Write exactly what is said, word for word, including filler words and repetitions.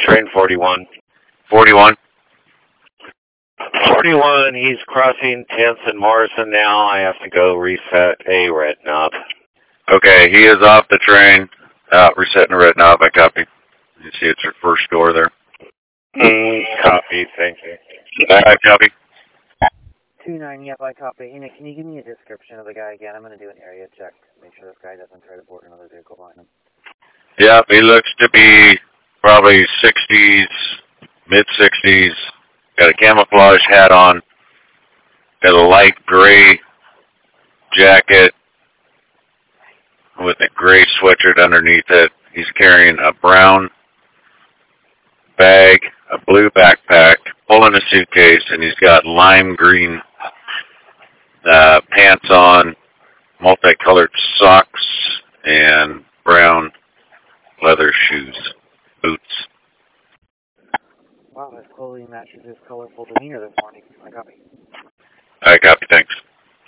Train forty-one. forty-one. forty-one, he's crossing tenth and Morrison now. I have to go reset a red knob. Okay, he is off the train. Uh, resetting a red knob. I copy. You see it's your first door there. Mm, copy, thank you. I copy. two nine, yep, I copy. Hey, Nick, can you give me a description of the guy again? I'm going to do an area check to make sure this guy doesn't try to board another vehicle behind him. Yeah, he looks to be probably sixties, mid-sixties. Got a camouflage hat on. Got a light gray jacket with a gray sweatshirt underneath it. He's carrying a brown bag, a blue backpack, pulling a suitcase, and he's got lime green uh, pants on, multicolored socks, and brown leather shoes, boots. Wow, that totally matches his colorful demeanor this morning. I copy. I copy, thanks.